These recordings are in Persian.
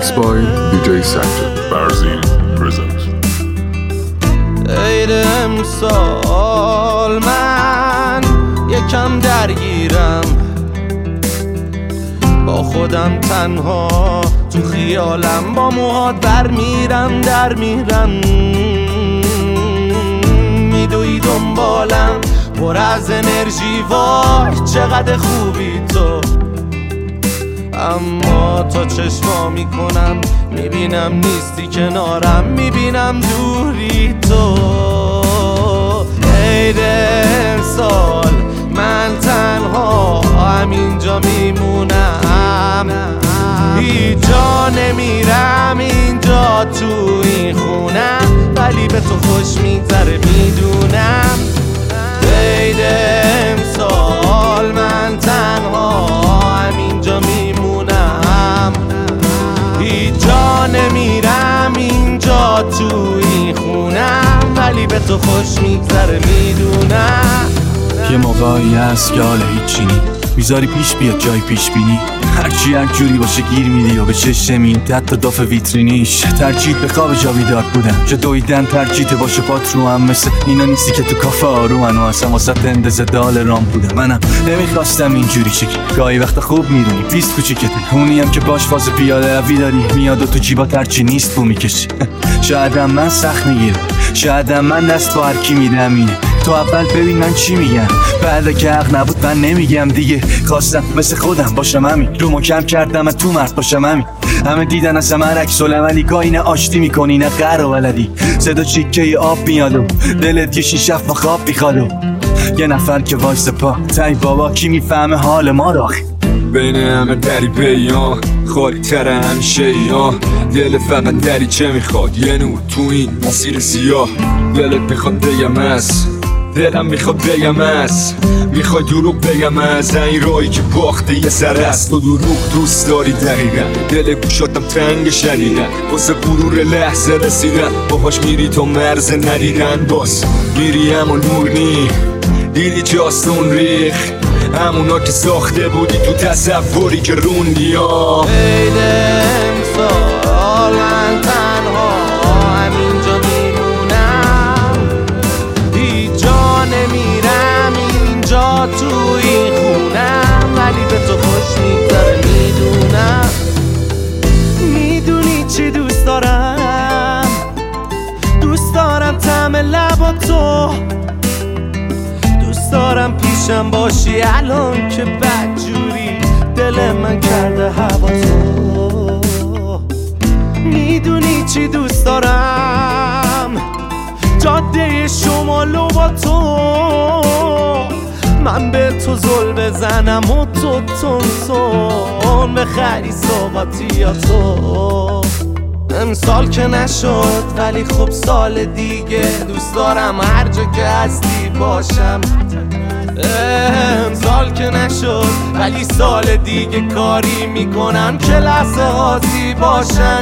Mixed by DJ Sanjay. Barzin present. عید امسال من یکم درگیرم، با خودم تنها تو خیالم، با موهات برمیرم در میرم، میدوی دنبالم پر از انرژی، وای چقدر خوبی تو. اما تا چشما میکنم میبینم نیستی کنارم، میبینم دوری تو. عید امسال من تنها همینجا میمونم، هیچ جا نمیرم اینجا تو این خونم، ولی به تو خوش میگذره میدونم. عید امسال من تنها همینجا میمونم، هیچ جا نمیرم اینجا تو این خونم، ولی به تو خوش میگذره میدونم. یه موقعی هست که حال هیچی نی، میذاری پیش بیاد جای پیش بینی، هرچی هر جوری باشه گیر میدی و به چشم میاد حتی داف ویترینیش. ترجیح به خواب جا بیدار بودن، جا دویدن ترجیح باشه پات رو هم، مثل اینا نیستی که تو کافه آرومن و اصلا واسه اندازه دال رام بودن. منم نمیخواستم اینجوری شکل، گاهی وقتا خوب میدونی پیست کوچیکته، اونی هم که باش فاز پیاده روی داری میاد و تو جیبا ترچی نیست بو میکشی. شایدم من سخت میگیرم، شایدم من دست با هرکی میدم اینه، تو اول ببین من چی میگم، بعد که حق نبود من نمیگم دیگه. خواستم مثل خودم باشم همین، رو کم کردم تو مرد باشم همین. همه دیدن از من عکس العملی، گاهی نه آشتی میکنی نه قهر و ولدی، صدا چیکه آب میاد و دلت یه شیشه و خواب میخواد و یه نفر که وایس پا تای بابا کی میفهمه حال ما رو. بین همه دری بیان خالی تر همیشه یا دل فقط دری چه میخواد، یه نور تو این مسیر سیاه. دلت میخواد بگم از دلم میخواد بگم از، میخوای دروغ بگم از این راهی که باخته یه سر است. تو دروغ دوست داری دقیقا، دل گوشاتم تنگ شدیدن، واسه غرور لحظه رسیدن، باهاش میری تو مرز ندیدن، باز میری اما نور نی دیدی جاستون ریخ، همونا که ساخته بودی تو تصوری که روندی ها. عید امسال من تنها همینجا میمونم، هیچ جا نمیرم اینجا تو این خونم، ولی به تو خوش میگذره میدونم. میدونی چی دوست دارم، دوست دارم طعم لبا تو، دوست دارم پیشم باشی الان که بدجوری دل من کرده هوا تو. میدونی چی دوست دارم، جاده شمال و با تو، من به تو زل بزنم و تو تون بخری سوغاتیاتو. امسال که نشد ولی خب سال دیگه دوست دارم هر جا که هستی باشم. امسال که نشد ولی سال دیگه کاری میکنم که لحظه هاتی باشن.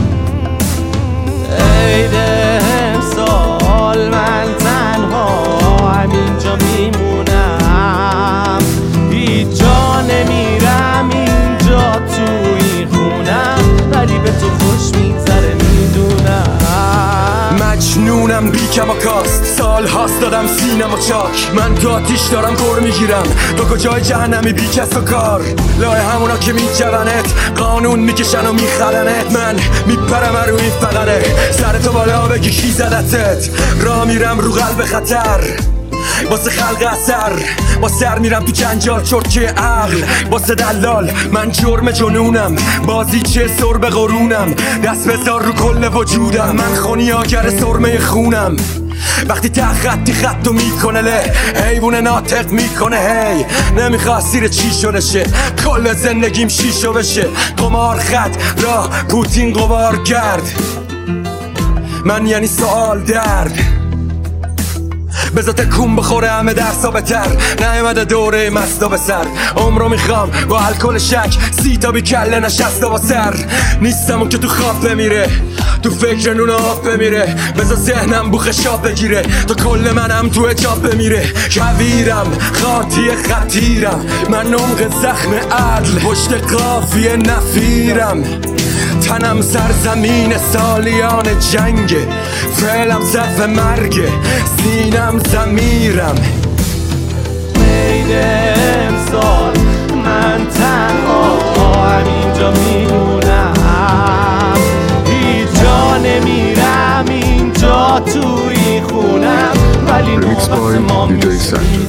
عید امسال من تنها همینجا میمونم، هیچ جا نمیرم اینجا تو این خونم، ولی به تو خوش میگذره میدونم. مجنونم بی کماکاست، سال هاست دادم سینم و چاک، من تو آتیش دارم گر میگیرم، تو کجای جهنمی بی کس و کار، لای همونا که میجونت قانون میکشن و میخلنت، من میپرم رو این فقره سرتو بالا بگی کی زدتت، راه میرم رو قلب خطر واسه خلق اثر، با سر میرم تو جنجال چرکه عقل واسه دلال، من جرم جنونم بازی چه سر به قرونم، دست بذار رو کل وجودم، من خونیاگر سرمه خونم، وقتی خطی خطو میکنه له حیوون ناطق میکنه هی، نمیخواد سیر چی شده شه کل زندگیم شیشو بشه، قمار خط راه پوتین قوار کرد، من یعنی سوال درد بذار تکون بخوره همه درسا بتر، نیومده دوره مستا به سر، عمرو میخوام با الکل شک 30 تا بی کله نشسته با سر، نیستم اون که تو خواب بمیره تو فکر نون آب بمیره، بذار ذهنم بوخشاب بگیره تا کل منم تو اجاب بمیره، کویرم خاطی خطیرم من نمق زخم عدل پشت قافیه نفیرم، تنم سرزمین سالیان جنگه، فعلم ضعف مرگه، سینم ضمیرم. عید امسال من تنها همینجا میمونم، هیچ جا نمیرم، اینجا توی خونم، ولی Remix نوبت by ما DJ Sancho.